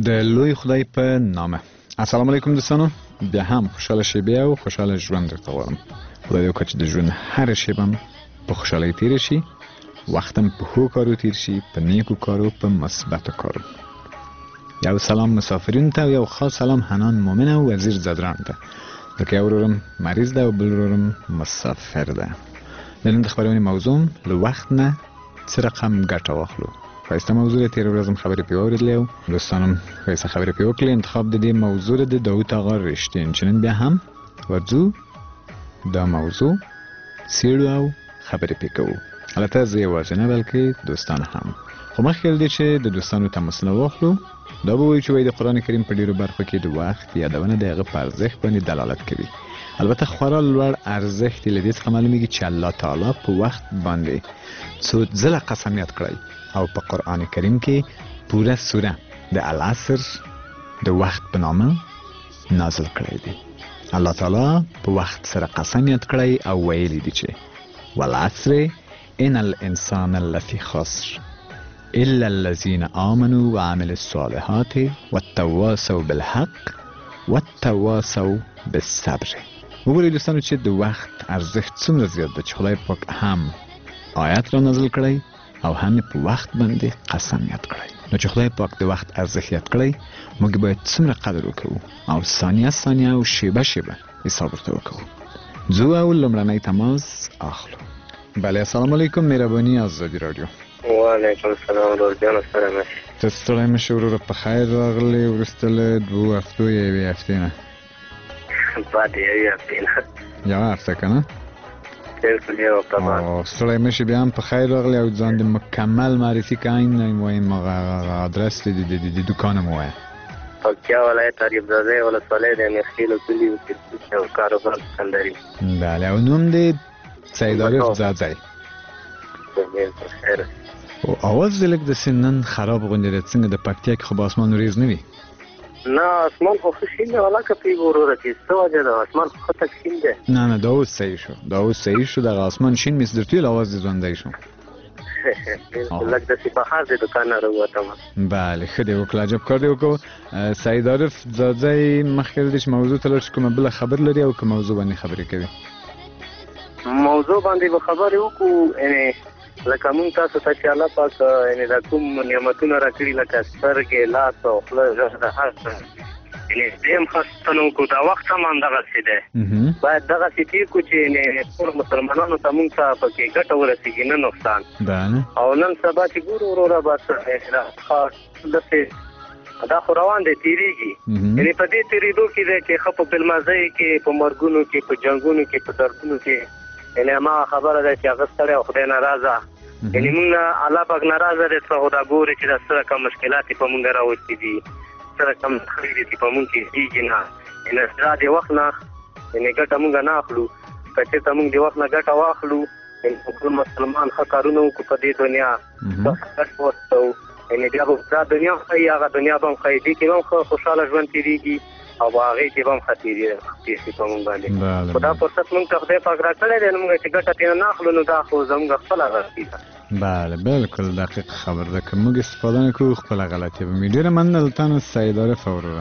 د لوی خدای په نامه. السلام علیکم دوستانو، بیا هم خوشاله شیبه او خوشاله ژوند درته غواړم. خدای دې وکړي چې د ژوند هر شیبه په خوشحالۍ تیر شي، وختم په ښو کارو تیر شي، په نیکو کارو، په مثبتو کارو. یو سلام مسافرین ته، یو خاص سلام حنان مومن او وزیر زدران ته. ځکه یو ورورم مریض ده او بل ورورم مسافر ده. د نن د خبرونې موضوع له وخت نه څه رقم ګټه واخلو. ښایسته موضوع دی. تېره ورځ هم خبرې پرې واورېدلې او دوستانو هم ښایسته خبرې پرې وکړلې. انتخاب د دې موضوع د داود آغا رښتین چې نن بیا هم ورځو دا موضوع څېړو او خبرې پرې کوو. البته زه یوازې نه بلکې دوستان هم. خو مخکې له دې چې د دوستانو تماسونه واخلو، دا به وایو چې وایي د قرآن کریم په ډېرو برخو کې د وخت یادونه د هغه په ارزښت باندې دلالت کوي. البته خورا لوړ ارزښت یې له دې څخه معلومیږي چې الله تعالی په وخت باندې څو ځله قسمیت کړی او په قرآن کریم کې پوره سوره د العصر د وخت په نامه نازل کړی دی. الله تعالی په وخت سره قسمیت کړی او ویلی دی چې والعصر ان الانسان لفی خسر الا الذين آمنوا وعملوا الصالحات والتواصوا بالحق والتواصوا بالصبر. وګورئ دوستانو چې د وخت ارزښت څومره زیات ده چې خدای پاک هم آیت را نازل کړی او هم په وخت باندې قسمیت کړی. نو چې خدای پاک د وخت ارزښت یاد کړی، موږ باید څومره قدر وکړو او ثانیه ثانیه او شیبه شیبه حساب ورته وکړو. ځو او لومړنی تماس اخلو. بله، السلام علیکم، مهرباني آزادي رادیو. وعلیکم السلام ورحمة الله. ته ستړی مه شې وروره، په خیر راغلی وروسته له 2 هفتو یا 1 هفتې نه. بعد 1 هفتې نه. 1 هفته که نه؟ بالکل یو هفته بعد. ستړی مه شې، بیا هم په خیر راغلی او ځان دې مکمل معرفي که. این وایم ادرس د دوکان مو وایه. پکتیا ولایت عریف زاده ولسوالۍ د میخیلو کلي او کاروبار سکندري. بله، او نوم دې سید عارف زاده. خیر. او اواز دې لږ داسې نن خراب غوندې دی. څنګه د پکتیا کې خو به اسمان وریځ نه وي؟ نه، اسمان خو ښه شین دی ولاکه پرېږه وروره چې څه وجه ده، اسمان خو ښه تک شین دی. نه دا اوس صحیح شو، دا اوس صحیح شو. دغه اسمان شین مې در ټول اواز دې ژوندی شو. لږ داسې بهر د دوکان نه راووتم. بله، ښه دې وکړه، عجب کار دې وکړو. سید عارف زاده مخکې له دې چې موضوع ته لاړ شو، کومه بله خبر لري او که موضوع باندې خبرې کوي؟ موضوع باندې به خبرې وکړو. یعنې لکه مونږ تاسو ته چې الله پاک یعنې دا کوم نعمتونه راکړي لکه سترګې، لاس او خوله، غږ د هر څه، یعنې دې هم خاصتونه وکړو. دا وخت هم همدغسې دی، باید دغسې تېر کړو چې یعنې ټولو مسلمانانو ته مونږ ته پکې ګټه ورسېږي، نه نقصان. او نن سبا چې ګورو وروره بس داسې دا خو روان دی، تېرېږي. یعنې په دې تېرېدو کې دی چې ښه په فلمازۍ کې، په مرګونو کې، په جنګونو کې، په دردونو کې، یعنې هماغه خبره ده چې هغه ستړی او خدای ناراضه. یعنې مونږ الله پاک ناراضه دی. څه خو دا ګوري چې دا څه رقم مشکلات یې په مونږ راوستي دي، څه رقم خبرې چې په مونږ کې کېږي نه. یعنې دا د وخت نه یعنې ګټه مونږ نه اخلو. که چېرته مونږ د وخت نه ګټه واخلو، یعنې ټول مسلمان ښه کارونه وکړو په دې دنیا، ګټ وستو، یعنې بیا به دا دنیا ښایي، هغه دنیا به هم ښایي، دې کې به هم ښه خوشحاله ژوند تېرېږي او هغې کې به هم ښه تېر شي په مونږ باندې. خو دا فرصت مونږ ته خدای پاک راکړی دی، نو مونږ چې ګټه ترېنه نه اخلو، نو دا خو زموږ خپله غلطي ده. بله، بالکل دقیق خبر ده. که موږ استفاده نه کوو، خپله غلطي به وي. ډېره مننه له تا نه سید عارف وروره.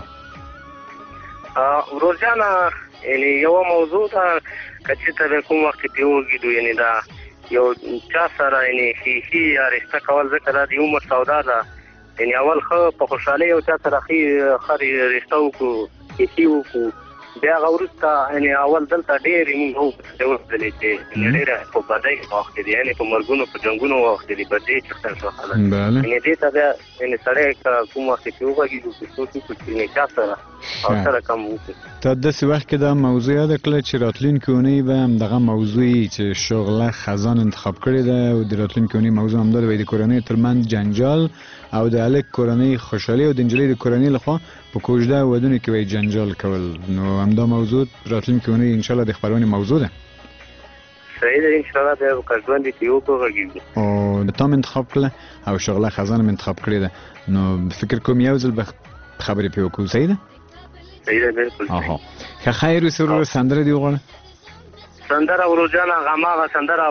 ورور جانه، یعنې یوه موضوع ده، که چېرته به کوم وخت کې پرې وږدو، یعنې دا یو چا سره یعنې ښې یا رشته کول، ځکه دا د عمر سودا ده. یعنې اول ښه په خوشحالۍ یو چا سره ښه رشته وکړو، ښې وکړو، بیا هغه وروسته یعنې اول دلته ډېرې مونږ وکړلې چې ډېره په بدۍ واوښتې دي، یعنې په مرګونو په جنګونو واوښتې دي، بدۍ چښتل شو خلک. یعنې دې ته بیا یعنې سړی که کوم وخت کې وغږېږو، چې سوچ وکړو چې یعنې چا سره او څه رقم وکړو. تا داسې وخت کې دا موضوع یاده کړله چې راتلونکې اونۍ به همدغه موضوع یي چې شغله خزان انتخاب کړې ده او د راتلونکې اونۍ موضوع همدا ده، وایي د کورنۍ ترمنځ جنجال او د هلک کورنۍ خوشحالي او د نجلۍ د کورنۍ لخوا په کوژده ودونو کې وایي جنجال کول. نو همدا موضوع راتلونکې اونۍ انشاءالله د خپرونې موضوع ده. صحیح ده، انشاءالله بیا که ژوند دې کې وغږېږو. او د تا م انتخاب کړله او شغله خزان م انتخاب کړې ده، نو فکر کوم یو ځل به خبرې پرې وکړو. صحیح ده؟ صحیح ده، بالکل. ښه خیر اوسې وروره، سندره دې وغواړه. سندره ورجان هغه سندره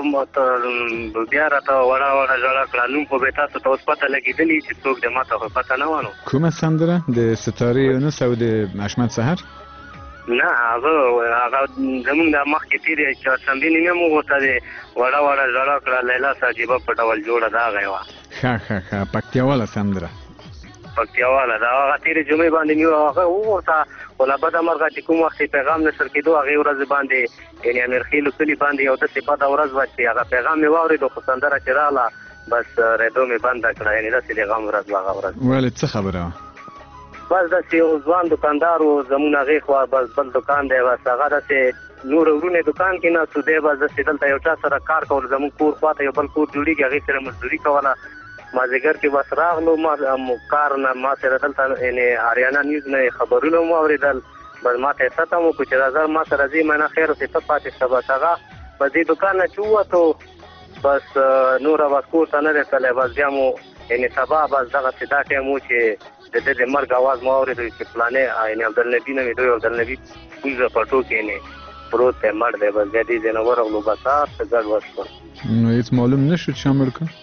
بیا راته وړه وړه ژړا کړه. نوم خو به تاسو ته اوس پته لګېدلي چې څوک دی، ما ته خو پته نه وه. کومه سندره؟ د ستارې یونس او د احمد سحر؟ نه هغه زمونږ د مخکې تېرې چهارشنبې نیمه مو ورته د وړه وړه ژړا کړه لیلا ساجیبه په ډول جوړه د هغه یې وه. ښه پکتیاواله سندره، پکتیاواله د هغه تېرې جمعې باندې مې هغه وورته، خو له بده مرغه چې کوم وخت پیغام نشر کېدو هغې ورځ باندې یعنې امیرخېلو کلي باندې یو داسې بده ورځ وه چې هغه پیغام مې واورېدو، خو سندره چې راغله بس ریډیو مې بنده کړه، یعنې داسې د غم ورځ وه هغه ورځ. ولې څه خبره وه؟ بس داسې یو ځوان دوکاندار و زمونږ هغې خوا، بس بل دوکان دی، بس هغه داسې نور ورونه دوکان کې ناست و، دی بس داسې دلته یو چا سره کار کول، زمونږ کور خواته یو بل کور جوړېږي هغې سره مزدوري کوله. مازدیګر کې بس راغلو، ما کار نه ما سره دلته یعنې اریانا نیوز نه خبرونه مو اورېدل، بس ما ته یې ستم وکړو چې راځه ما سره ځې، منه خیر اوسې ته پاتې شه. بس هغه په دې دوکان نه چې ووتو بس نوره بس کور ته نه دی تللی. بس بیا مو یعنې سبا بس دغسې دا ټایم و چې د ده د مرګ اواز مو اورېدو چې فلانې یعنې عبدالنبي نه مې دوی عبدالنبي پوزه پټو کې یعنې پروت دی مړ دی. بس بیا دې ځای نه ورغلو، بس هر څه ګډ وشول. نو هېڅ معلوم نه شو چې چا مړ کړ؟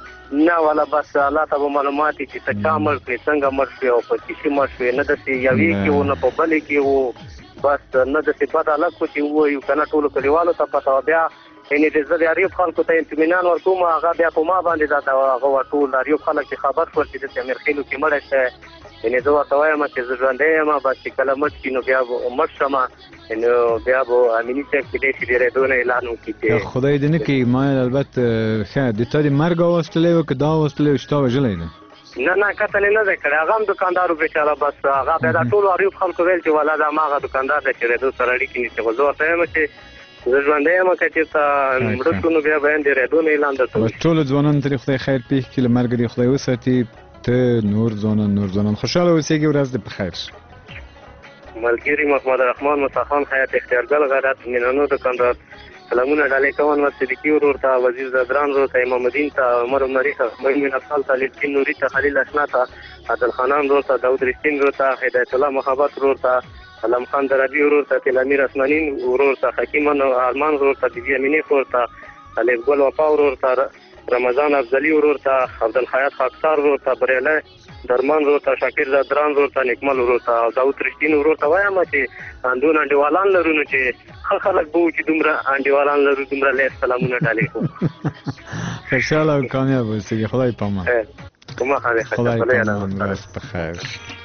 نه والا بس الله ته به معلومات وي چې څه چا مړ کړې، څنګه مړ شوې او په څه شي مړ شوې، نه داسې یوې کې و نه په بلې کې و، بس نه داسې بد هلک و چې ووایو که نه ټولو کلیوالو ته پته وه. بیا یعنې زه د اریوب خلکو ته اطمینان ورکوم، هغه بیا په ما باندې دا هغه وه ټول اریوب خلک چې خبر شول چې داسې امیرخېلو کې مړی شوی، یعنې زه ورته وایم چې زه ژوندی یم، بس چې کله مړ شي نو بیا به مړ شم، نو بیا به امیني صاحب کېدای شي د ریډیو نه اعلان وکړي چې خدای دې نه کړي. ما البته ښه د تا د مرګ اواز تللی و که دا اواز تللی و چې تا وژلی دی؟ نه کته نه دی کړی، هغه هم دوکاندار و بیچاره، بس هغه بیا دا ټولو اریوب خلکو ویل چې والا دا هماغه دوکاندار دی چې ریډیو سره اړیکې نیسي. خو زه ورته وایم چې زه ژوندی یم، که چېرته مړه شو نو بیا به هم د ریډیو نه اعلان درته وکړي. ټولو ځوانانو ته دې خدای خیر پېښ کړي، له مرګه دې خدای وساتي. ته نور ځوانان خوشحاله اوسېږي، ورځ دې په خیر شي. ملګري محمد رحمان مصطفی خیاط اختیارګل غیرت مینانو دوکاندار سلامونه ډالۍ کوم صدیقي ورور ته، وزیر زدران ورور ته، امام الدین ته، عمر عمري ته، مؤمن افضل ته، لطفین نوري ته، خلیل اشنا ته، عادل خانان ورور ته، داود رښتین ورور ته، هدایت الله محبت ورور ته، علم خان دربي ورور ته، تل امیر اسمانین ورور ته، حکیم ارمان ورور ته، بیبي امینې ورور ته، الف ګل وفا ورور ته، رمضان افضلي ورور ته، عبدالحیات خاکسار ورور ته، بریالی درمان ورور ته، شاکر زدران ورور ته، نیکمل ورور ته او داود رښتین ورور ته وایم چې اندون انډیوالان لرو نو چې ښه خلک به وو چې دومره انډیوالان لرو، دومره لږ سلامونه ډالۍ کوو. خوشحاله او کامیاب اوسېږي. خدای پامان. کومه خدای پامان. ورځ په خیر.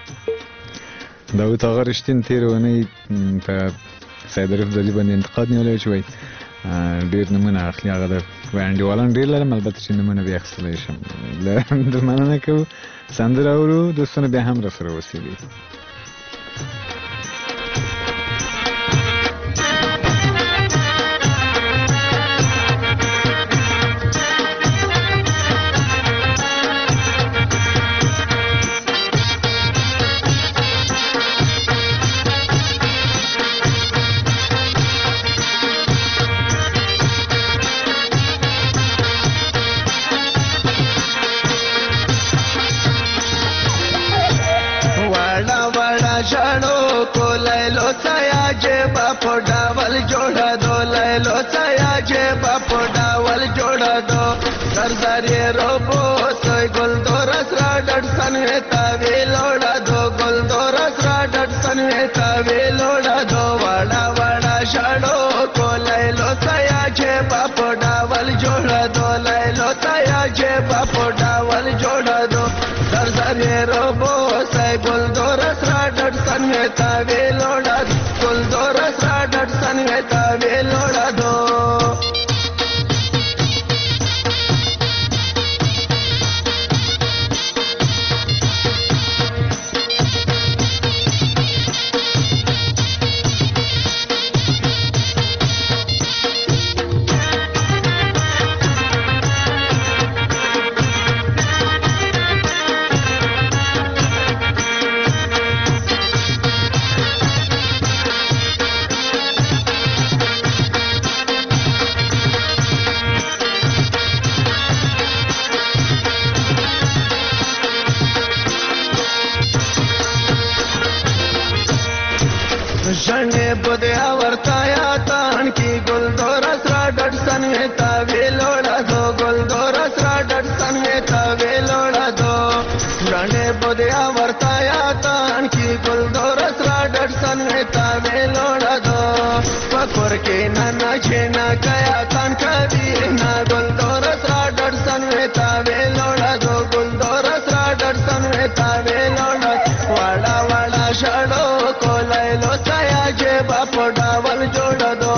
داود آقا رښتین تېره اونۍ په سید عارف ځلي باندې انتقاد نیولی چې وایي ډېر نومونه اخلي، هغه د انډیوالان ډېر لرم، البته چې نومونه بیا اخیستلی شم. د مننه کوو، سندره اورو، دوستانو بیا هم راسره اوسېږئ. شړو کو لیلو سیا جیب په ډاول جوړا دو، لیلو سیا جیب په ډاول جوړا دو، سردارې روبو سوی ګل دورس را ډډ سن وتا ویلوړا دو، ګل دورس را ډډ سن وتا ویلوړا دو، وړا وړا شړو کو لیلو سیا جیب په ډاول جوړا دو، لیلو سیا جیب په ډاول جوړا دو، سردارې روبو سوی ګل دورس را ډډ سن وتا ویلوړا دو، ګل دورس را ډډ سن وتا ویلوړا دو. ژوندې بده ورتایا تان کی ګل بدیا ورتایا تان کی گل دورس را ډټسن تا ویلوړه دو پکور کې نه چینا کیا تان کدی نا گل دورس را ډټسن تا ویلوړه دو گل دورس را ډټسن تا ویلوړه واړه واړه شړو کولای لو سیا چې باپ ډاول جوړ دو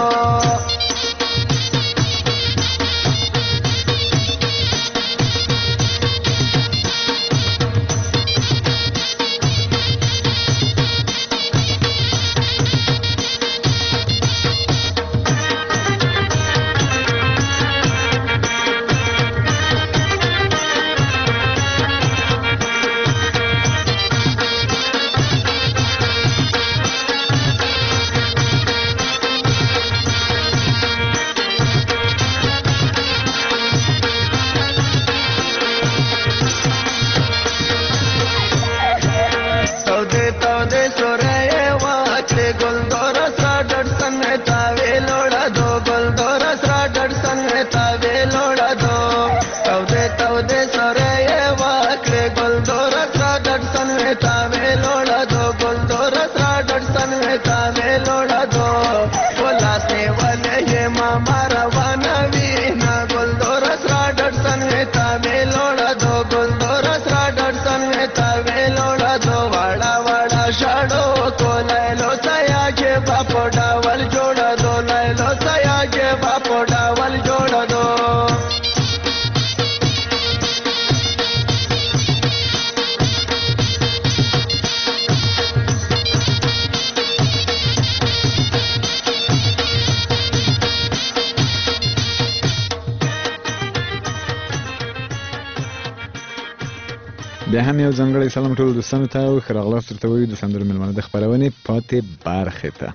بیا هم یو ځانګړی سلام ټولو دوستانو ته او ښه راغلاست درته وایو د سندرو مېلمانه د خپرونې پاتې برخې ته.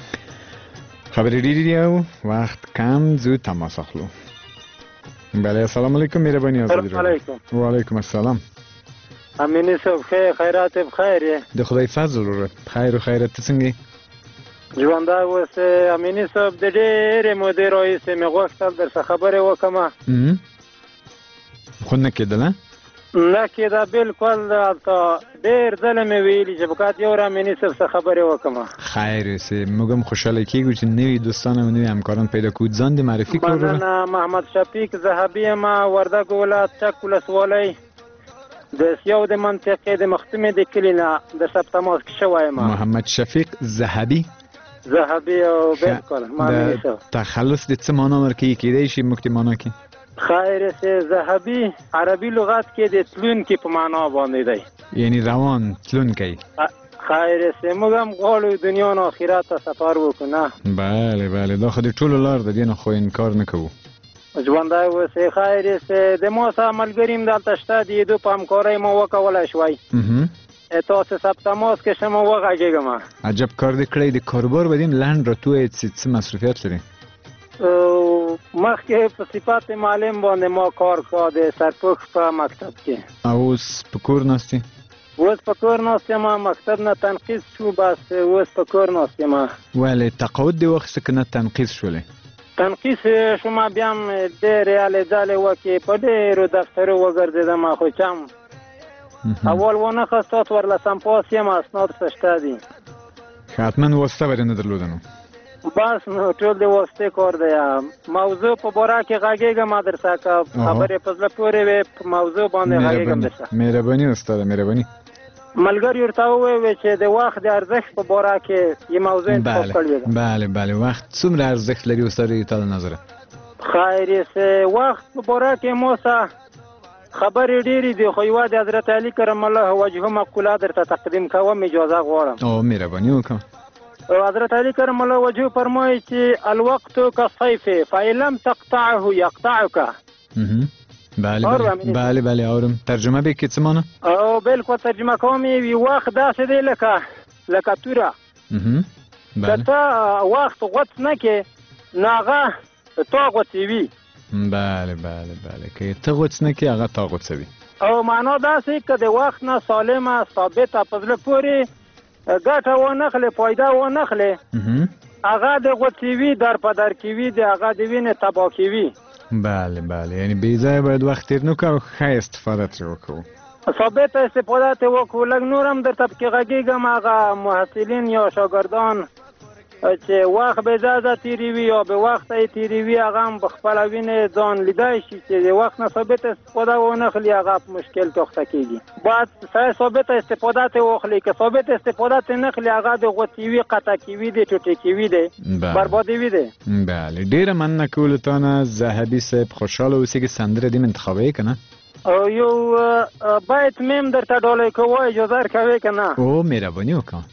خبرې ډېرې دي او وخت کم، زود تماس اخلو. بله السلام علیکم مهرباني السلام علیکم. وعلیکم السلام. امینی صاحب خیر، خیرات بخیر یې؟ د خدای فضل وروره خیر و خیرت. ته څنګه یې؟ ژوندی اوسې امینی صاحب. د ډېرې مودې راهیسې مې غوښتل درسه خبرې وکړمه، خو نه کېدله؟ نه کېده بلکل. هلته ډېر ځله مې ویلي چې فقط یو را امیني صاحب څه خبرې وکړمه. خیر اوسې، موږ هم خوشحاله کېږو چې نوي دوستان او نوي همکاران پیدا کړو. ځان دې معرفي کړو. مننه. محمد شفیق ذهبي یم، وردګ ولایت چک ولسوالۍ د یو د منطقې د مختمې د کلي نه د ثبت تماس کې شوی یم. محمد شفیق ذهبي او بلکل امیني صاحب. تخلص د څه معنا ورکوي؟ کېدای شي موږ ته معنا کړي. خیر سه ذهبي عربي لغت کې د تلونکي په معنا باندې دی، یعنی روان تلونکی. خیر سه موږ هم غواړو دنیا او آخرت ته سفر وکړو. نه بله بله، دا خو د ټولو لار د دې نه خو انکار نه کوو. ژوندی اوسې. خیر سه د ما سره ملګري هم دلته شته، د دو په همکارۍ ما وکولی شوی. تاسو ثبت تماس کې شم وغږېږم. عجب کار دې کړی. د کاروبار بدین لنډ راتوی څه مصروفیت لري؟ مخکې په صفت معلم باندې ما کار کړ د سرپوښ په مکتب کې. او اوس په کور ناست یې؟ اوس په کور ناست یم، مکتب نه تنقیص شو، بس اوس په کور ناست یم. ولې تقاعد دې واخیسته که نه تنقیص شولې؟ تنقیص شوم، بیا هم ډېرې هلې ځلې وکړې، په ډېرو دفترو وګرځېدم، خو چم اول ونه خستات ورلسم پاس یم، اسناد څه شته دي. حتما واسطه به دې نه درلوده نو؟ بس نو ټول د واسطې کار دی. موضوع په باره کې غږېږم درسه، که خبرې په زړه پورې وي په موضوع باندې غږېږم درسه. مهرباني استاده، مهرباني. ملګري ورته وویل چې د وخت د ارزښت په باره کې یې موضوع انتخاب کړې ده. بله بله. وخت څومره ارزښت لري استاده تا د نظره؟ خیر سه وخت په باره کې ما سره خبرې ډېرې دي، خو یوه د حضرت علي کرم الله وجهه مقوله درته تقدیم کوم، اجازه غواړم. او مهرباني وکړه. حضرت علي کرم الله وجهه فرمایي چې الوقت كالسيف فإن لم تقطعه يقطعك. بله بله بله اورم. ترجمه به کې څه معنی؟ او بالکل ترجمه کوم یې وخت داسې دی لکه توره. که ته وخت غوڅ نه کړې نو هغه تا غوڅوي. بله بله بله، که ته غوڅ نه کړې هغه تا غوڅوي. او معنا داسې که د وخت نه سالمه ثابته په زړه پورې ګټه وانخلې، فایده وانخلې، هغه د غوڅوي، در په در کوي، د هغه د وینې تباه کوي. بله بله، یعنی بې ځایه باید وخت تېر نه کړو، ښه استفاده ترې وکړو. ثابت استفاده ته وکړو. لږ نور هم درته پکې غږېږم، هغه محصلین یا شاګردان چې وخت به زیاده تیروي یا به وخت یې تیروي، هغه هم په خپله وینې ځان لیدای شي چې د وخت نه ثابت استفاده ونه کړي، هغه په مشکل کې اخته کېږي. باید صحیح ثابت استفاده ته واخلي، که ثابت استفاده ته نه کړي هغه د غوڅېوي، قطع کېوي دی، ټوټې کېوي دی، بربادوي دی. بله، ډېره مننه کولو تا نه ذهبي صاحب. خوشحاله اوسئ که سندره دې انتخابوي که نه؟ یو بیت میم درته ډالۍ کوو، اجازه کوې که نه؟ او مهرباني وکړه.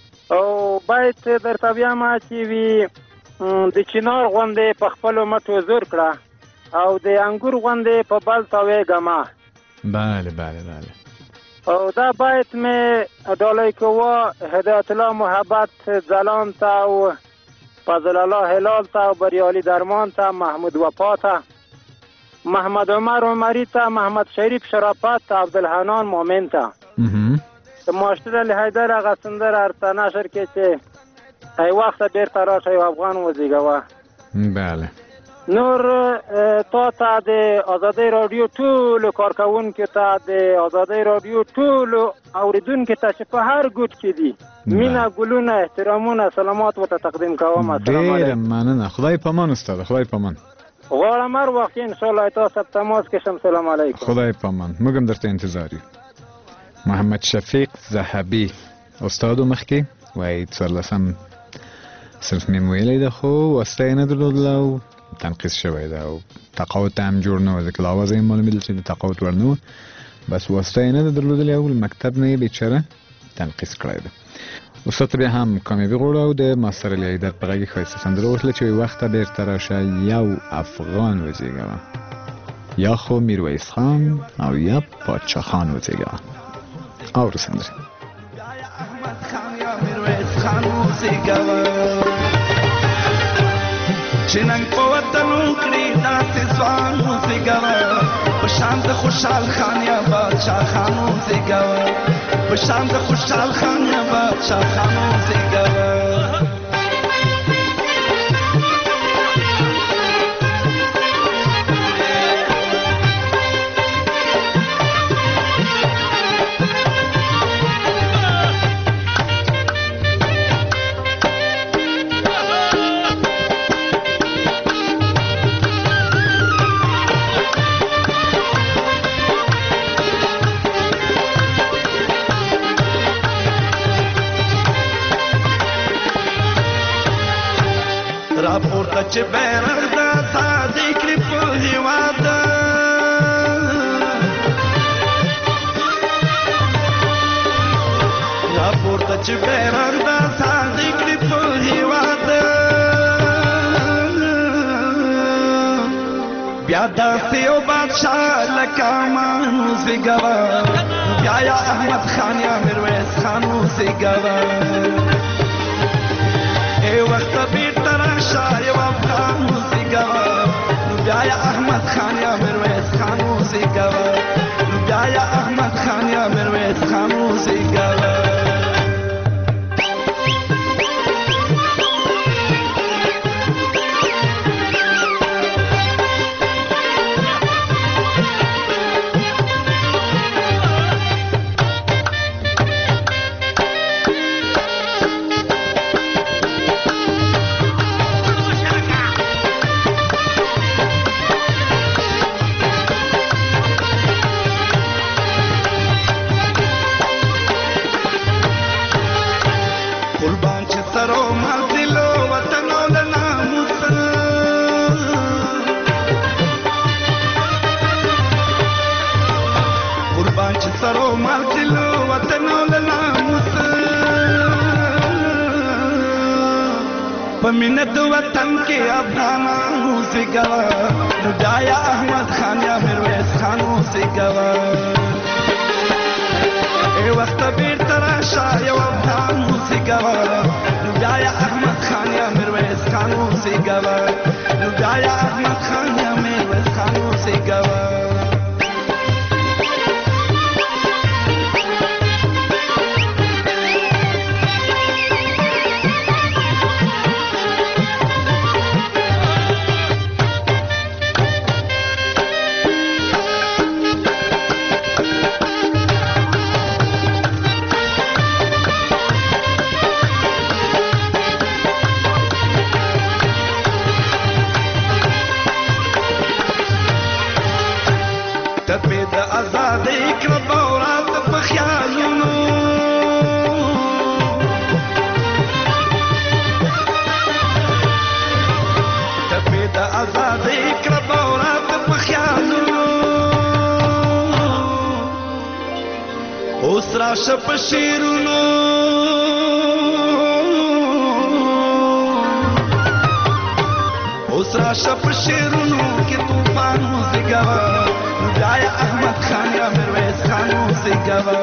او بیت درته بیایم چې وي د چنار غوندې په خپلو مټو زور کړه او د انګور غوندې په بل تاویږمه. بله بله بله. او دا بیت مې ډالۍ کوو هدایت الله محبت ځلان ته او فضل الله هلال ته او بریالي درمان ته، محمود وفا ته، محمد عمر عمری ته، محمد شریف شرافت ته، عبدالحنان مومن ته. د ماشتر علی حیدر هغه سندره ارته نشر کې چې ای وخت بیرته راشه یو افغان وزیږوه. بله. نور تا ته د آزادۍ راډیو ټولو کارکوونکو ته، د آزادۍ راډیو ټولو اوریدونکو ته چې په هر ګوټ کې دي، مینه، ګلونه، احترامونه، سلامات ورته تقدیم کوم. السلام علیکم. ډېره مننه. خدای پامان استاده، خدای پامان. غواړم هر وخت انشاءالله تاسو ته تماس کشم. سلام علیکم. خدای پامان. موږ هم درته انتظار یو. محمد شفیق ذهبي استادو مخکې وایي 14 صنف مې ویلی ده، خو واسطه یې نه درلودله او تنقیص شوی ده او تقاعد ته هم جوړ نه و، ځکه له آوازه یې معلومېدل چې د تقاعد وړ نه و، بس واسطه یې نه ده درلودلې او مکتب نه یې بیچاره تنقیص کړی ده. استاد ته بیا هم کامیابي غواړو او د ماستر علی حیدر په غږ کې ښایسته سندره وتله چې وایي وخته بیرته راشه یو افغان وزیږوه، یا خو میرویس خان او یا پادشاه خان وزیږوه. اورو سندره. احمد خان یا میرویس خان وزیږوه، چې نن په وطن وکړي داسې ځوان وزیږوه، په شان د خوشحال خان یا بادشاه خان وزیږوه، په شان د خوشحال خان یا بادشاه خان وزیږوه. راپورته چې بیرغ د ازادۍ کړي په هېواد، راپورته چې بیرغ د ازادۍ کړي په هېواد، بیا داسې یو بادشاه لکه امان وزیږوه، بیا یا احمد خان یا میرویس خان وزیږوه، ای وخت بیرته راشه یو افغان وزیږوه، نو بیا یا احمد خان یا میرویس خان وزیږوه، نو بیا یا احمد خان یا میرویس خان وزیږوه. پمینه د وطن کې افغانان وزیږوه، نو بیا یا احمد خان یا میرویس خان وزیږوه، ای وخت بیرته راشه یو افغان وزیږوه، نو بیا یا احمد خان یا میرویس خان وزیږوه، نو بیا یا احمد خان یا میرویس خان وزیږوه. اوس راشه په شیرونو اوس راشه په شیرونو کې طوفان وزګوا بیا یا احمد خان یا میرویس خان وزګوا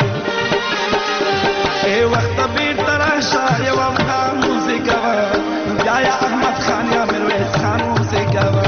ای وخت بیرته راشه یو افغان وزګوا بیا یا احمد خان یا میرویس خان وزګوا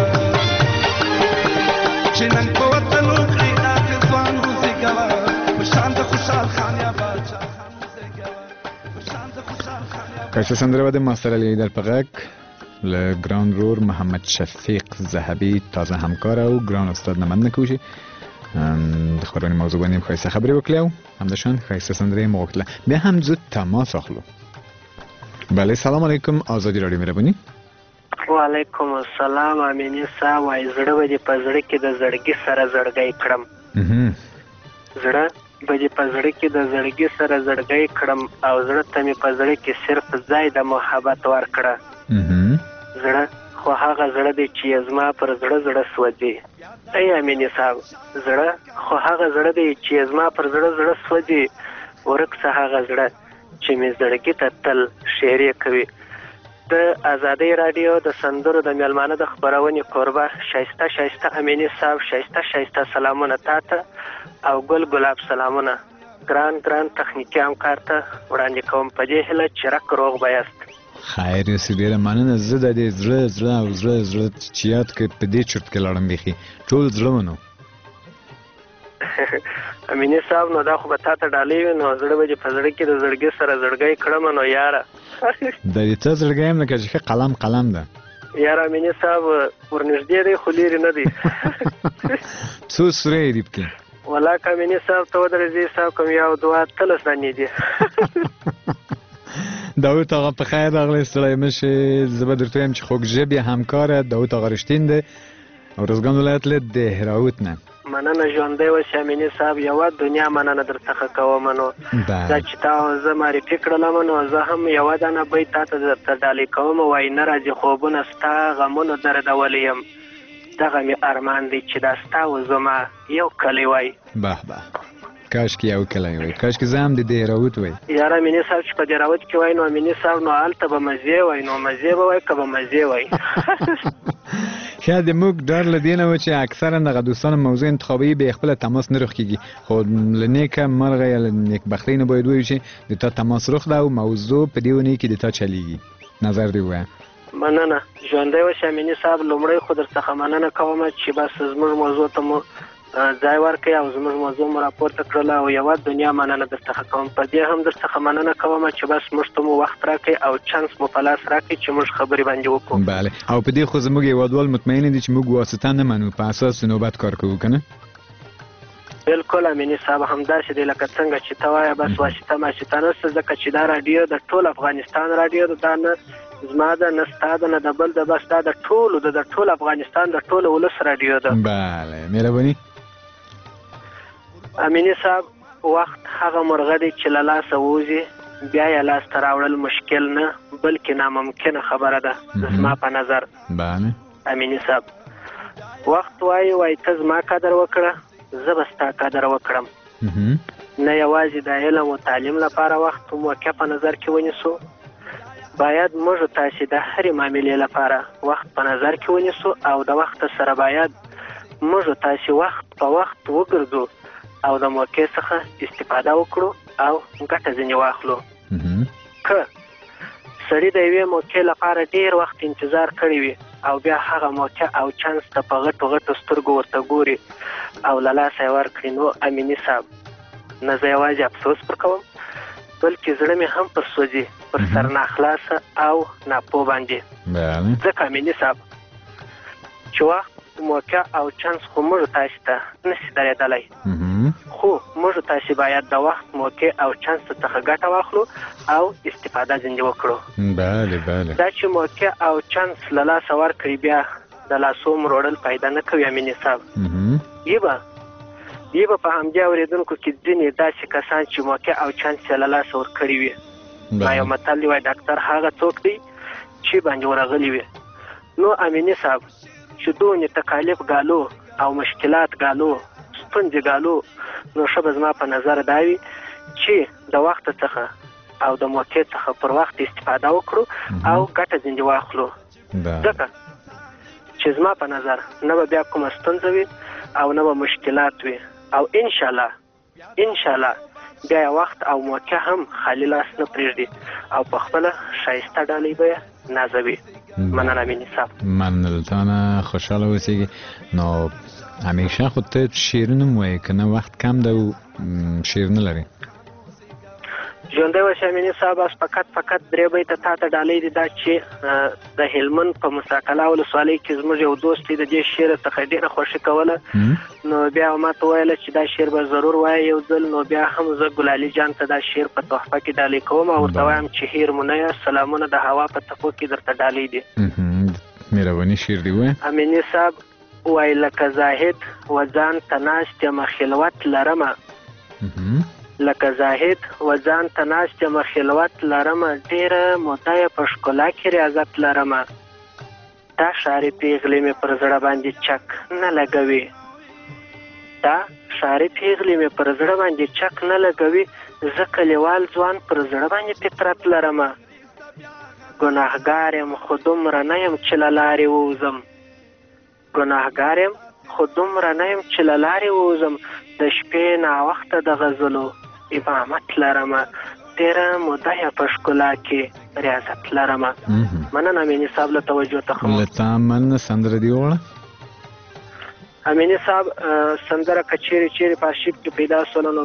چې نن په وطن وکړي داسې ځوان وزګوا په شان د خوشحال خان یا باچا خان وزګوا په شان د خوشحال خان یا کاشه سندره د ماستر علی در پغک ل گران رور محمد شفیق زهبی تازه همکار او گران استاد نمند نکوشی د خبرونی موضوع باندې خایسته خبرې وکړو همداشان خایسته سندره مو وکړه بیا هم زود تماس اخلو. بله سلام علیکم آزادی رادیو مهربانی. وعلیکم السلام امینی صاحب وای زړه به په زړه کې د زړګي سره زړګي کړم زړه به په زړه کې د زړګي سره زړګي کړم او زړه ته مې په زړه کې صرف ځای د محبت ورکړه زړه خو هغه زړه دی چې زما پر زړه زړه سوځي ای امینی صاحب زړه خو هغه زړه دی چې زما پر زړه زړه سوځي ورک څه هغه زړه چې مې زړګي ته تل شعرې کوي. د آزادۍ رادیو د سندرو د میلمانه د خبرونې کوربه شایسته امینی صاحب شایسته سلامونه تاته او ګل ګلاب سلامونه ګران تخنیکي همکار ته وړاندې کوم په دې هیله چې رک روغ بیاست. خیر یوسې ډېره مننه. زه د دې زړه او زړه چې یاد کړې په دې چرت کې لاړم بیخي ټول زړه ونو امینی صاحب نو دا خو به تا ته ډالۍ وي نو زړه به په زړه کې د زړګي سره زړګی کړم نو یاره د دې ته زړګی یم لکه چې قلم ده یاره امینی صاحب ورنږدې دی خو لرې نه دی څو سورې دي پکې والله که امیني صاحب ته ودرېږي صاحب کوم یو دوه 13 دانې دي. داود آقا په خیر راغلی ستړی مشې. زه به درته وایم چې خوږژبې همکاره داود آقا رښتین دی ارزګان ولایت له دهراوت نه. مننه ژوندی اوسې امیني صاحب یوه دنیا مننه درڅخه کوم نو دا چې تا زه معرفي کړلم نو زه هم یوه دانه بیت تا ته درته ډالۍ کوم وایي نه راځي خوبونه ستا غمونو دردولی یم دغه مې ارمان دی چې دا ستا و زما یو کلی وای. به کاشکې یو کلی وای کاشکې زه هم د دهراوت وای. یاره امیني صاحب چې په دهراوت کې وای نو امیني صاحب نو هلته به مزې وای نو مزې به وای که به مزې وای. شاید موږ ډار له دې نه و چې اکثرا دغه دوستان موضوع انتخابي به خپله تماس نه رخ کېږي خو له نیکه مرغه یا له نیکبختۍ نه باید ووایو چې د تا تماس رخ ده او موضوع په دې ونې کې د تا چلیږي. نظر دې ووایه. مننه ژوندی اوسې امیني صاحب لومړی خو درڅخه مننه کوم چې بس زموږ موضوع ته مو ځای ورکړئ او زموږ موضوع مو راپورته کړله او یوه دنیا مننه درڅخه کوم. په دې هم درڅخه مننه کوم چې بس موږ ته مو وخت راکړئ او چانس مو په لاس راکړئ چې موږ خبرې باندې وکړو. بله او په دې خو زموږ هېوادوال مطمئنه دي چې موږ واسطه نه منو په اساس نوبت کار کوو که نه. بالکل امیني صاحب همداسې دی لکه څنګه چې ته وایه بس واسطه ماسطه نشته ځکه چې دا راډیو د ټول افغانستان راډیو ده دا نه زما ده نه ستا ده نه د بل ده بس دا د ټولو د ټول افغانستان د ټول ولس راډیو ده. بله مهرباني. امیني صاحب وخت هغه مرغه دی چې له لاسه ووځي بیا یې لاسته راوړل مشکل نه بلکې ناممکنه خبره ده زما په نظر. بله امیني صاحب وخت وایي ته زما قدر وکړه زه به ستا قدر وکړم. نه یوازې د علم و تعلیم لپاره وخت موقع په نظر کې ونیسو باید موږ تاسې د هرې معاملې لپاره وخت په نظر کې ونیسو او د وخت سره باید موږ تاسې وخت په وخت وګرځو او د موقع څخه استفاده وکړو او ګټه ځینې واخلو. که سړي د یوې موقع لپاره ډېر وخت انتظار کړی وي او بیا هغه موقع او چانس ته په غټو سترګو ورته ګوري او له لاسه یې ورکړي نو امیني صاحب نه زه یوازې افسوس پر کوم بلکې زړه مې هم پر سوځي پر سر ناخلاصه او ناپوه باندې. ځکه امیني صاحب چې وخت موقع او چانس خو موږ تاسې ته نشي درېدلی خو موږ تاسې باید د وخت موقع او چانس څخه ګټه واخلو او استفاده ځینې وکړو. بله دا چې موقع او چانس له لاسه ورکړي بیا د لاسو مروړل پیدا نه کوي امیني صاحب. یې به په همدې اورېدونکو کې ځینې داسې کسان چې موقع او چانس یې له لاسه ورکړي وي ما یو متل دی وایي ډاکټر هغه څوک دی چې باندې ورغلی وي. نو امیني صاحب چې دونې تکالیف ګالو او مشکلات ګالو ستونزې ګالو نو ښه به زما په نظر دا وي چې د وخت څخه او د موقع څخه پر وخت استفاده وکړو او ګټه ځینې واخلو. ځکه چې زما په نظر نه به بیا کومه ستونزه وي او نه به مشکلات وي او انشاءالله بیا وخت او موقع هم خالی لاس نه پرېږدي او په خپله ښایسته ډالۍ به یې نازوي. مننه امیني صاحب. مننه تا نه، خوشحاله اوسېږي. نو همیشه خود ته شعرونه هم وایې که نه وخت کم ده و شعر نه لرې؟ ژوندی اوسې امیني صاحب. اوس فقط 3 بیته تا ته ډالۍ دي، دا چې د هلمند په مساکله ولسوالۍ کې زموږ یو دوست دی د دې شعر څخه ډېره خوښي کوله، نو بیا ما ته ویله چې دا شعر به ضرور وایه یو ځل. نو بیا هم زه ګلالي جان ته دا شعر په تحفه کې ډالۍ کوم او ورته وایم چې هیر مو نه یاست، سلامونه د هوا په څپو کې درته ډالۍ دي. مهرباني شعر دی وایه. امیني صاحب وای لکه زاهد و ځان ته ناست یم خلوت لرمه، لکه زاهد و ځان ته ناست یم خلوت لرمه، ډېره موده یې په ښکلا کې ریاضت لرمه، دا شارې پیغلې مې پر زړه باندې چک نه لګوي، دا شارې پیغلې مې پر زړه باندې چک نه لګوي، زه کلیوال ځوان پر زړه باندې فطرت لرمه، ګناهګار یم خو دومره نه یم چې له لارې ووځم، ګناهګار یم خو دومره نه یم چې له لارې ووځم، د شپې ناوخته د غزلو امامت لرمه، ډېره موده یې په ښکلا کې ریاضت لرمه. مننه امیني صاحب له توجه څخه. له تا مننه. سندره دې وغواړه. امیني صاحب سندره که چیرې په آرشیف کې پیدا سوله نو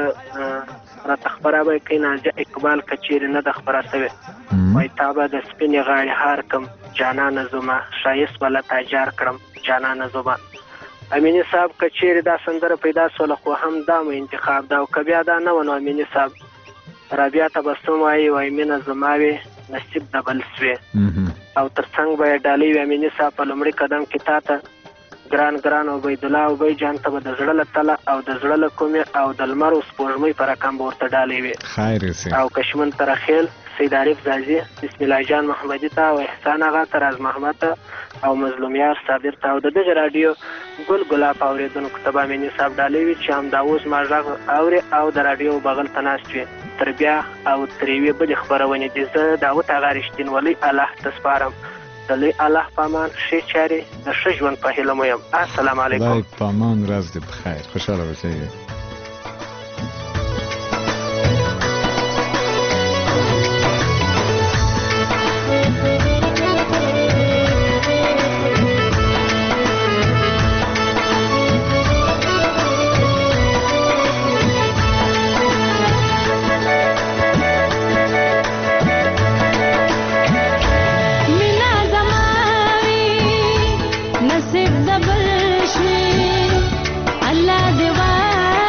بس راته خپره به یې کوي. نازیه اقبال که چیرې نه ده خپره سوې وایي تا به د سپینې غاړې هار کړم جانانه زما، ښایست به له تا جار کړم جانانه زما. امیني صاحب که چیرې دا سندره پیدا سوله خو هم دا مو انتخاب ده، او که بیا دا نه و نو امیني صاحب رابعه تبسم وایي مینه زما وې نصیب د بل سوې، او تر څنګ به یې ډالۍ وي امیني صاحب په لومړي قدم کې تا ته ګران عبیدالله او بی جان ته به د زړه له تله او د زړه له کومې او د لمر او سپوږمۍ په رقم به ورته ډالۍ وي. خیر سي. او کشمن ترخیل سید عارف زازي بسم الله جان محمدي ته او احسان آغا ته راز محمد ته او مظلوم یار صابر ته او د دغه رادیو ګل ګلاب اوریدونکو ته به امیني صاحب ډالۍ وي چې هم دا اوس ما غږ اوري او د رادیو بغل ته ناست وي. تر بیا او تر یوې بلې خپرونې دي زه داود آغا رښتینولي الله ته سپارم. د لوی الله په امان ښې چارې د ښه ژوند په هیله مو یم. السلام علیکم. خدای په امان راز دې بخیر. خوشحاله اوسئ. نصیب د بل شي الله دی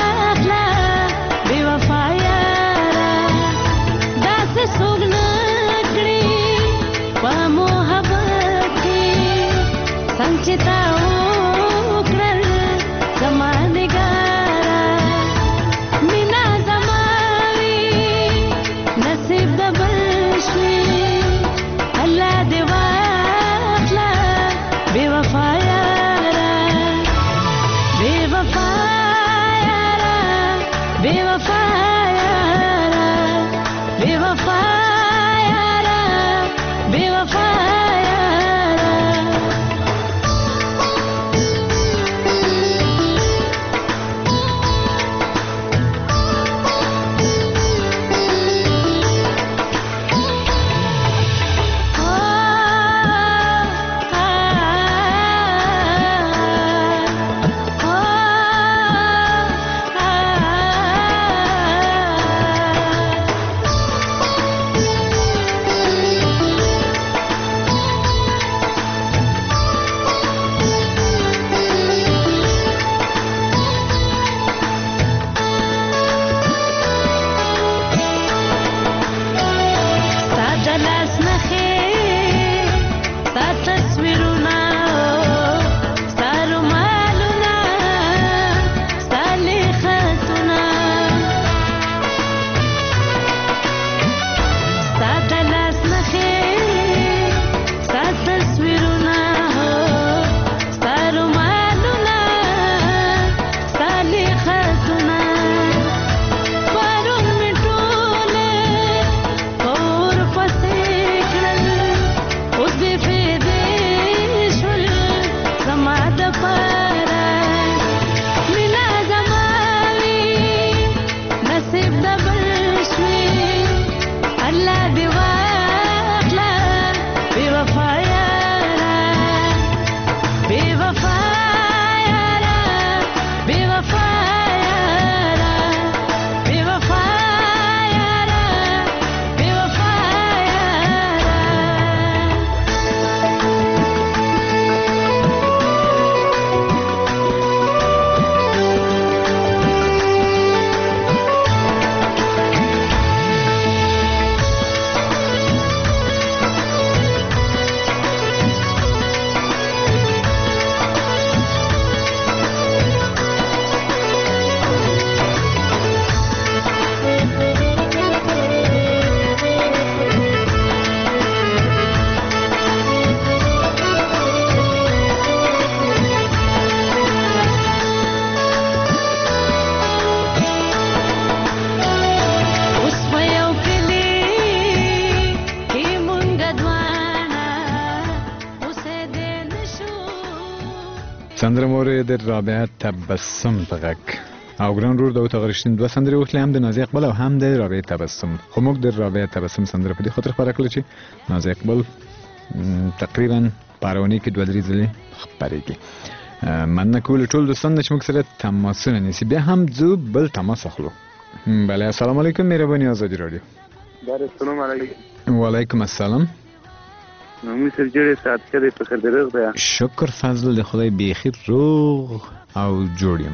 سندره مورد رابعه تبسم په غږ او ګران رور د وتغرشتین دوه سندرې وکړې هم د نازي اقبال او هم د رابعه تبسم خو موږ د رابعه تبسم سندره په دې خاطر خبره کړې چې نازي اقبال تقریبا پارونی کې دوه درې ځلې خبرېږي مننه کول ټول دوستان چې موږ سره تماسونه نیسي بیا هم زه بل تماس اخلو بله السلام علیکم مهرباني آزادی رادیو السلام علیکم وعلیکم السلام مصر جوړې ساعت کې په خیر درغ ده شکر فضل د خدای بیخي روغ او جوړ یم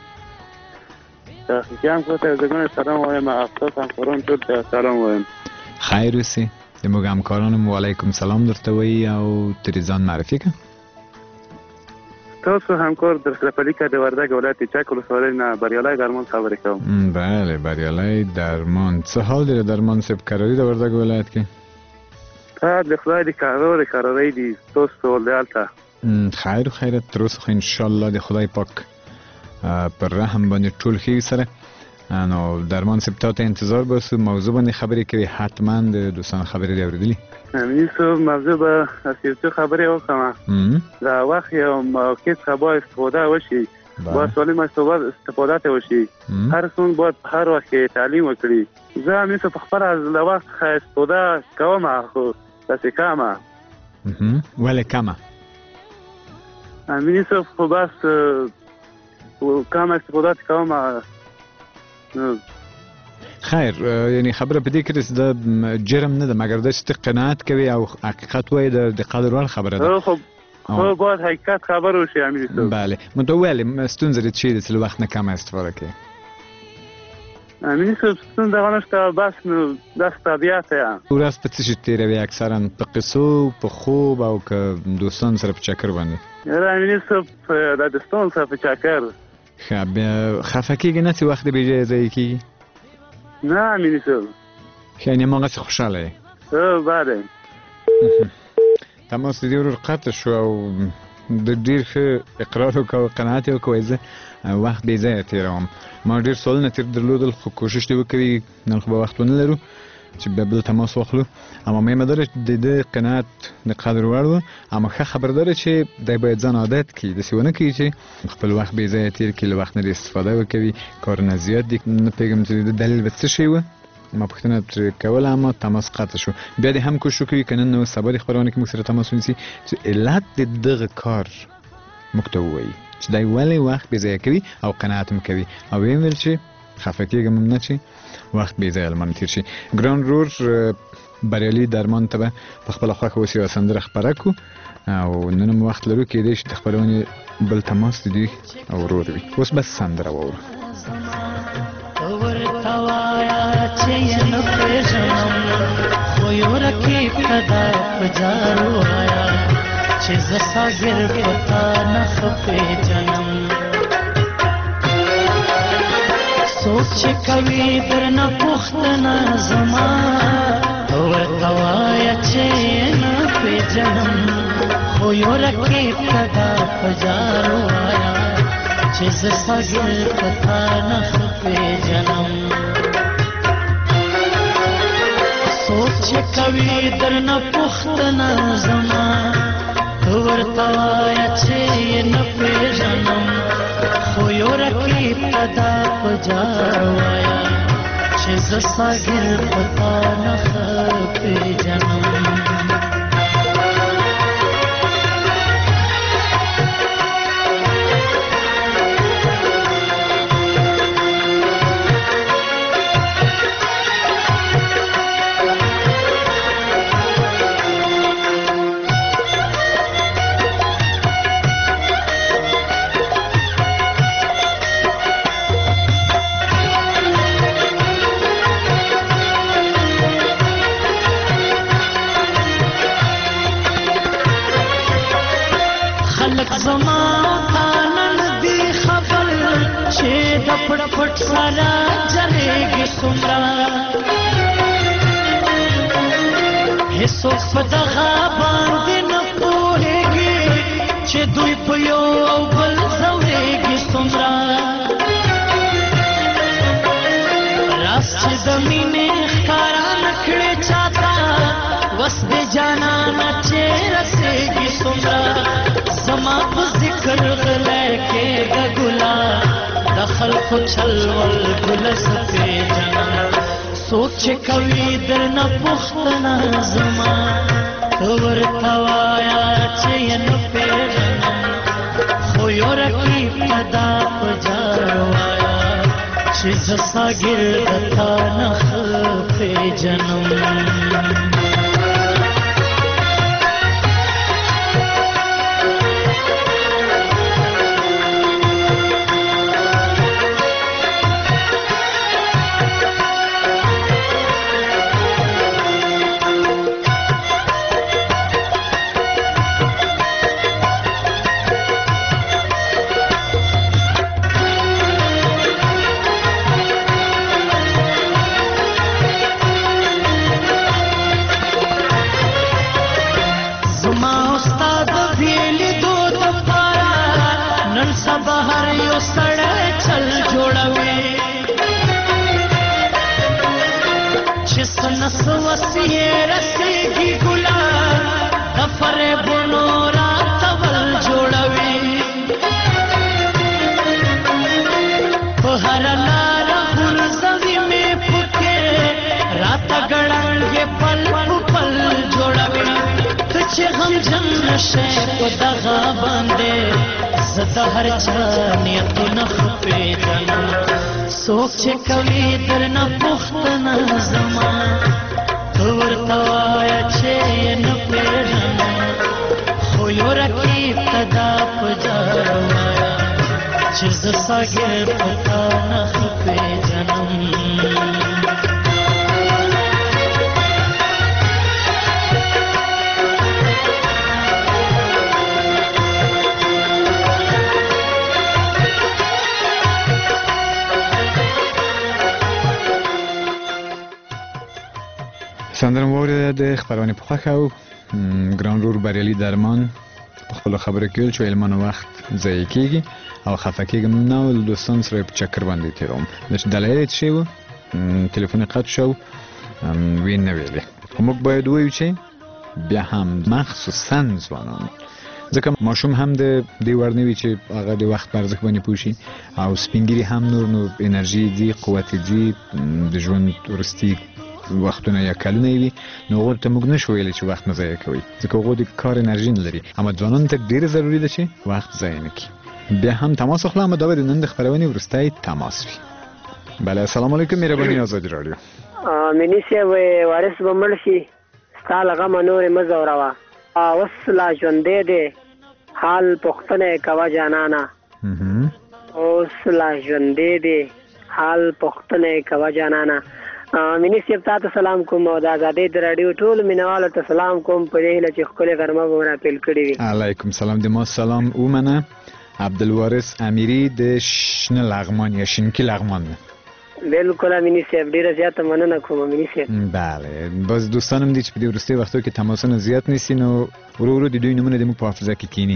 جام کوته زګنه سلام وایم افسوس هم قرون ټول ته سلام وایم خیر اوسې د موږ همکارانو وعلیکم سلام درته وایي او ترې ځان معرفي کړه تاسو همکار در سرپلیکه د وردګ ولایت چک ولسوالۍ نه بریالي درمان خبرې کوم بله بریالي درمان څه حال دی درمان صاحب کراري د وردګ ولایت کې د خدای د کارارۍ دي تاسو ولدالته خیر تر اوسه خو انشاءالله د خدای پاک پر رحم باندې ټول ښه سره نو درمان صاحب ته انتظار باسو موضوع باندې خبرې کوي حتما د دوستان خبرې دی اورېدلي نیسو موضوع به اساسي خبرې وکړم دا وخت یو موقع څخه باید استفاده وشي باید سالم استفاده ته وشي هر څوک باید هر وخت تعلیم وکړي زه همیشه په خپل از له وخت څخه استفاده کوم خو داسې کمه ولې کمه همیشه خو بس کم استفاده کوم خیر یعنی خبره په دې کې چې د جرم نه ده مګر د چې قناعت کوي او حقیقت وایي د قدر وړ خبره ده خو باید حقیقت خبر وشي همیشه بله متولي ستونزه دې چې د وخت نه کم استفاده کوي همیشه ستونزه غنښت بس نو داس طبيعت یا ورځ په څه تیروي اکثرا په قصو په خوب او که دوستان سره په چکر باندې همیشه د دوستان سره په چکر خفه کېږي نه چې وخت به جای ځای کېږي نه همیشه یعنې هماغسې خوشحاله یې بله تماس د دې ورور قطع شو او د ډېر ښه اقرار وکړه او قناعت یې وکړ زه وخت بې ځایه تېروم ما ډېر سوالونه تېر درلودل خو کوشش دې وکوي نن خو به وخت ونه لرو چې بیا بل تماس واخلو اما مهمه داره چې د ده قناعت د قدر وړ و اما ښه خبر داره چې دی باید ځان عادت کړي داسې ونه کوي چې خپل وخت بې ځایه تېر کړي له وخت نه استفاده وکوي کارونه زیات دي نه پوهېږم چې د دلیل به څه شی و ما پوښتنه ترې کوله اما تماس قطع شو بیا دې هم کوشش وکوي که نن نه سبا د خپرونه کې موږ سره تماس ونیسي چې علت د دغه کار موږ ته ووایي چې دی ولې وخت بې ځایه کوي او قناعت هم کوي او ویم ویل چې خفه کېږم هم نه چې وخت بې ځایه لمن تېر شي ګران رور بریالي درمان ته به په خپله خوښه اوس یوه سندره خپره کړو او نن هم وخت لرو کېدی شي د خپرونې بل تماس د دوی او ورور وي اوس بس سندره واورو سوچ کوي درنه پوښتنه زما ورته وایه چې نه پېژنم خو یو رقیب ته دا په جار وایه چې زه ساګر په تا نه ښه پېژنم سوچ کوي درنه پوښتنه زما ورته وایه چې نه پېژنم خو یو رقیب ته دا په جار وایه چې زه ساګر په تا نه ښه پېژنم پټ سارا جلېږي څومره هېڅوک په دغه باندې نه پوهېږي چې دوی په یو او بل ځورېږي څومره راز چې د مینې ښکاره نه کړې چاته وس د جانانه چې رسېږي څومره زما په ذکر غلی کېږه ګلا د خلکو چل ول ګله زه پېژنم څوک چې کوي درنه پوښتنه زما ته ورته وایه چې یې نه پېژنم خو یو رقیب ته دا په جار وایه چې زه ساګرده تا نه ښه پېژنم وسیه رسیږي ګلان د فریبونو راته ول جوړوي په هر لاره غورځوي مې پکې راته ګړنګې پل پل جوړوي ته چې غمجن نشې په دغه باندې زه د هر چا نیتونه ښه پېژنم څوک چې کوي درنه پوښتنه زما ته ورته وایه چې یې نه پېژنم خو یو رقیب ته دا په جار وایه چې زه ساګر په تا نه ښه پېژنم سندره مورد د خبرونه په خوښه او ګران رور بریالي درمان په خپل خبرو کې ویل چې علمانو وخت ضایع کیږي او خفه کېږم نه او دوستان سره په چکر باندې تېروم چې دلایل یې څه وو تلیفون قطع شو وی نه ویلې خو موږ باید ووایو چې بیا هم مخصوصا ځوانان ځکه ماشوم هم د دې وړ نه وي چې هغه د وخت په ارزښت باندې پوه شي او سپینګیري هم نور انرژي دي قوت دي د ژوند وروستي وختونه یا کلونه وي نو هغو ته موږ نشو ویلی چې وخت مه ضایع کوئ ځکه هغو د کار انرژي نه لري اما ځوانانو ته ډېره ضروري ده چې وخت ضایع نه کړي بیا هم تماس واخله اما دا به د نن د خپرونې وروستی تماس وي بله السلام علیکم مهرباني ازادي راډیو مني صاحب وارث به مړ شي ستا له غمه نورې مه ځوروه اوس لا ژوندی دی حال پوښتنه یې کوه جانانه اوس لا ژوندی دی حال پوښتنه یې کوه جانانه مني صاحب تا ته سلام کوم او د ازادۍ د راډیو ټول مینوالو ته سلام کوم په دې هیله چې ښکلې غرمه به مو راپیل کړې وي علیکم سلام د ما سلام ومنه عبدالوارث امیری د شنه لغمان یا شینکي لغمان بالکل مني صاحب ډېره زیاته مننه کوم مني صاحب بله بس دوستان هم دي چې په دې وروستیو وختو کې تماسونه زیات نیسي نو ورو ورو د دوی نومونه د موږ په حافظه کې کینی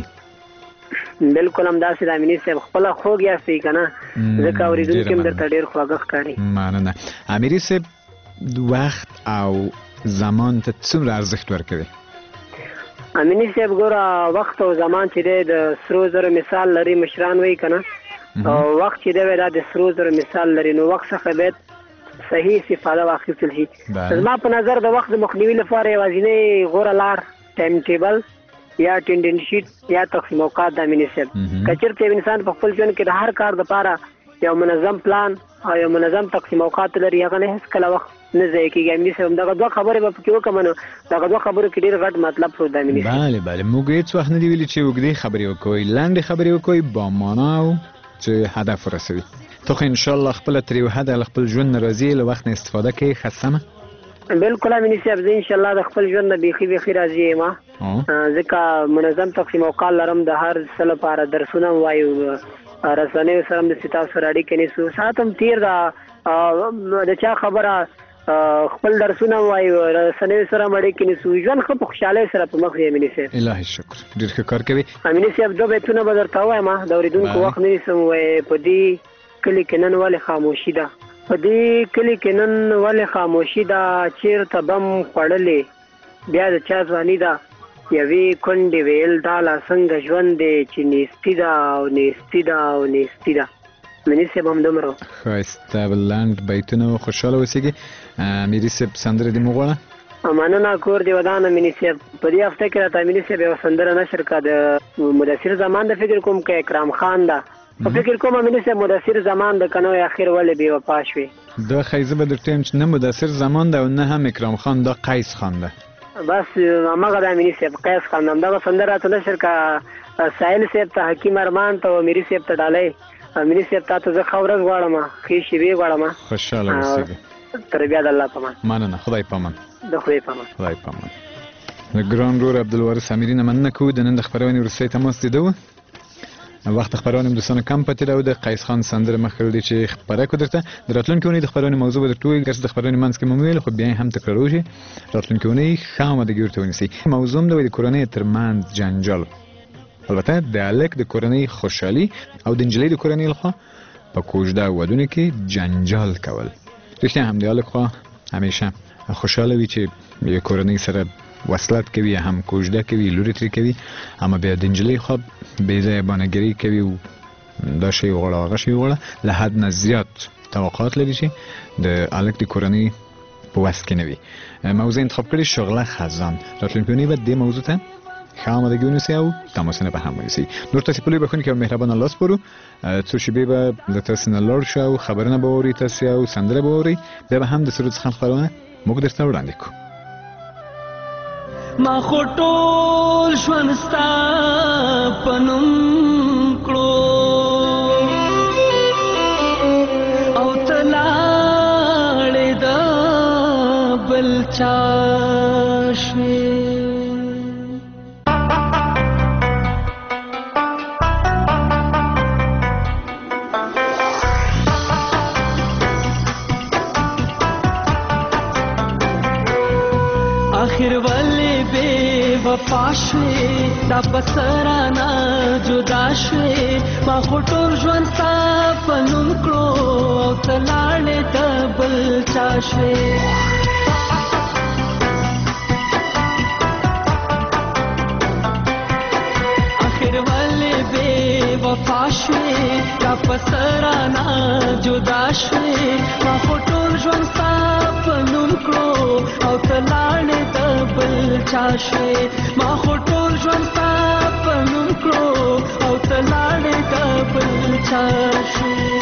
بالکل همداسې د امیني صاحب خپله خوږ یاستئ که نه ځکه اورېدونکي هم درته ډېر خواږه ښکاري مننه امیري صاحب وخت او زمان ته څومره ارزښت ورکوي امیني صاحب ګوره وخت او زمان چې دی د سرو زرو مثال لري مشران وایي که نه وخت چې دی دا د سرو زرو مثال لري نو وخت څخه باید صحیح استفاده واخیستل شي زما په نظر د وخت د مخنیوي لپاره یوازینۍ غوره لار ټایم ټیبل یا ټینډن شیټ یا تقسیم اوقات د امیني صاحب که چېرته یو انسان په خپل ژوند کې د هر کار دپاره یو منظم پلان او یو منظم تقسیم اوقات لري هغه نه هېڅکله وخت نه ضایع کېږي امیني صاحب دغه دوه خبرې به پکې وکړم نو دغه دوه خبرو کې ډېر غټ مطلب پروت دی امیني صاحب بله بله موږ هېڅ وخت نه دي ویلي چې اوږدې خبرې وکوئ لنډې خبرې وکوئ با معنا او چې هدف ورسوي ته خو انشاءالله خپله تر یو حده له خپل ژوند نه راضي له وخت نه استفاده کوې ښه سمه بالکل امیني صاحب زه انشاءالله د خپل ژوند نه بیخي راضي یم ځکه منظم تقسیم اوقات لرم د هر څه لپاره درسونه هم وایو رسنیو سره هم داسې تاسو سره اړیکې نیسو ساعت هم تېر ده د چا خبره خپل درسونه هم وایو رسنیو سره هم اړیکې نیسو ژوند ښه په خوشحالۍ سره په مخ دی امیني صاحب الهي شکر ډېر ښه کار کوي امیني صاحب دوه بیتونه به درته ووایم د اورېدونکو وخت نه نیسم وایي په دې کلي کې نن ولې خاموشي ده په دې کلي کې نن ولې خاموشي ده چېرته بم خوړلې بیا د چا ځواني ده یوې کونډې ویل دا لا څنګه ژوند دی چې نیستي ده او نیستي ده او نیستي ده. منیر صاحب همدومره ښایسته لنډ بیتونه و، خوشحاله اوسېږي. میري صاحب سندره دې مو غواړه؟ مننه کور دې ودانه منیر صاحب. په دې هفته کې راته منیر صاحب یوه سندره نشر کړه د مدثر زمان د فکر کوم که اکرام خان ده. په فکر کومه منیر صاحب مدثر زمان د کنو اخر ولې بې وفا شوې. دا ښایزه به درته وایم چې نه مدثر زمان ده او نه هم اکرام خان، دا قیس خان ده. بس همغه ده منیر صاحب، قیس خان. همدغه سندره راته نشر کړه. ساحل صاحب ته، حکیم ارمان ته او میري صاحب ته ډالۍ. منیر صاحب تا ته زه ښه ورځ غواړم، ښې شېبې غواړم. خوشحاله اوسېږي. تر بیا د الله په امان. مننه، خدای په امان. د خدای په امان. خدای په امان. له ګران ورور عبدالوارث امیري نه مننه کوو. د نن د خپرونې وروستی تماس دیده و. وخت خپرونې هم دوستانو کم پاتې راو. د قیس خان سندره مخکې دی چې خپره کړو درته. د راتلونکې اونۍ د خپرونې موضوع به درته وویل، که څه د خپرونې منځ کې مو وویل خو بیا یې هم تکرارو شي. راتلونکې اونۍ ښه آمادګي ورته ونیسئ. موضوع هم د کورنۍ ترمنځ جنجال، البته د هلک د کورنۍ خوشحالي او د نجلۍ د کورنۍ لخوا په کوژده ودونو کې جنجال کول. رښتیا هم د هلک خوا همیشه خوشحاله وي چې یو کورنۍ سره وصلت کوي، هم کوژده کوي، لوري ترې کوي، اما بیا د نجلۍ خوا بې ځایه بانهګري کوي او دا شی وغواړه هغه شی وغواړه، له حد نه زیات توقعات لري چې د هلک د کورنۍ په وس کې نه وي. موضوع انتخاب کړې شغله خزان. راتلونکې اونۍ به دې موضوع ته ښه آمادګي ونیسئ او تماسونه به هم ونیسئ. نور تاسې په لوی بښونکي او مهربانه الله سپارو. څو شېبې به له تاسې نه لاړ شو او خبرونه به واورئ تاسې او سندره به واورئ. بیا به هم د سرود څخه خپرونه موږ درته وړاندې کړو. ما خو ټول ژوند ستا په نوم کړو او ته لاړې د بل چا شوې. آخر ولې بې وفا شوې، دا په سرانه جدا شوې. ما خو ټول ژوند ستا په نوم کړو او ته لاړې د بل چا شوې. آخر ولې بې وفا شوې، دا په سرانه جدا شوې. ما خو ټول ژوند ستا په نوم کړو او ته لاړې د بل چا شوې. ما خو ټول ژوند ستا په نوم کړو او ته لاړې د بل چا شوې.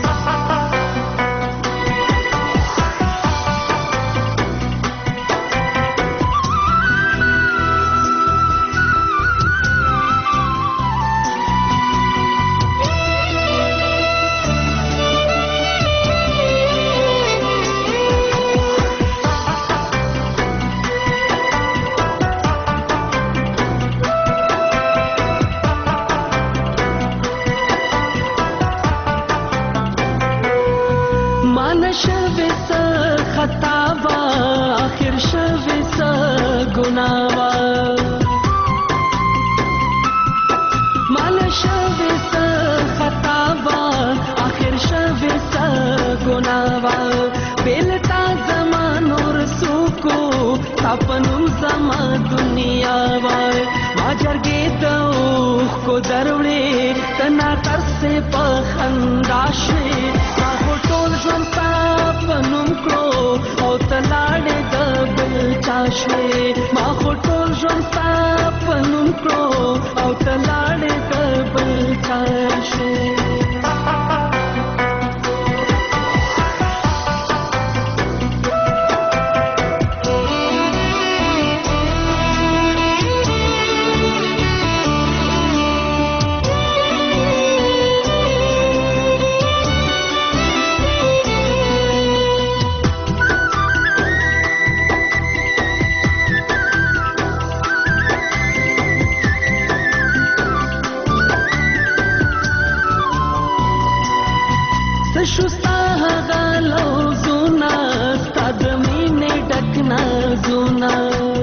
پنوم زما دنیا وای ما جرګې د اوښ کو دروړې تنا ترسې په خندا شوې. ما خو ټول ژوند ستا پنوم کړو او ته لاړې د بل چا شوې. ما خو ټول ژوند ستا پنوم کړو او ته لاړې د بل چا شوې. شستا هغه لوزونه ستا د مینې ډک نازونه.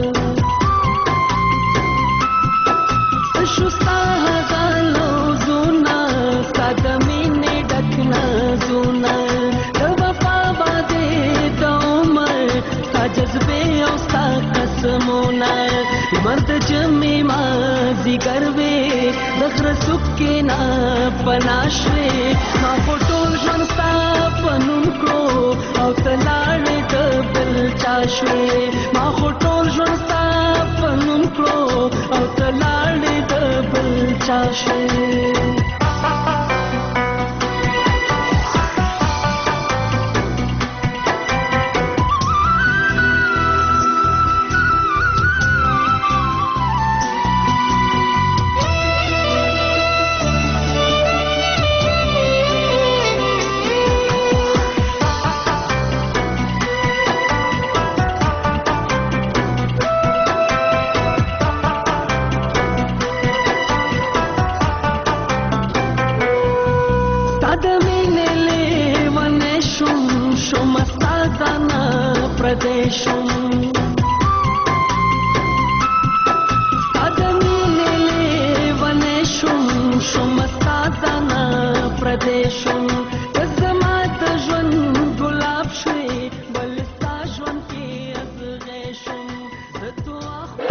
شستا هغه لوزونه ستا د مینې ډک نازونه. د وفا باندې د عمر ستا جذبې او ستا قسمونه. مرد جمع مازی گروی دخر سکے نا پناشوی ما پټول ژوند ستا پنوم کړو او تلاړې د بل چا شوې ما ټول ژوند ستا پنوم کړو او تلاړې د بل چا شوې Pradeshum Adamine levaneshum shumastadana Pradeshum Kazamat jwan gulab shwe balista jwan ki azgheshum Datu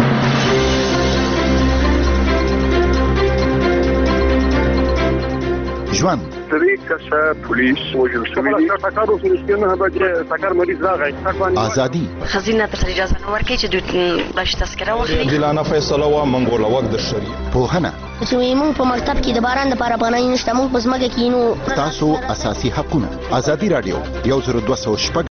جوان طریقه پولیس وجل شوی دی تکارو فلسطین هغه تکار مریض راغی ازادي خزینه ته اجازه نه ورکړي چې دوی باش تذکره واخلي جلانه فیصله وا منګول وخت د شری پوهنه چې موږ په مکتب کې د باران لپاره پناه نشته موږ په ځمکه کې نو تاسو اساسي حقونه ازادي رادیو 102